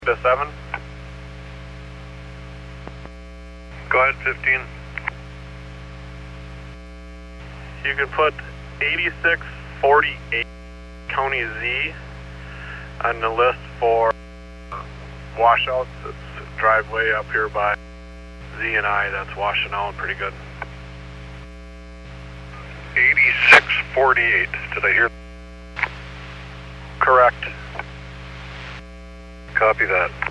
to 7. Go ahead, 15. You can put 8648 County Z on the list for washouts. It's a driveway up here by Z and I that's washing out pretty good. 8648, did I hear? Correct. Copy that.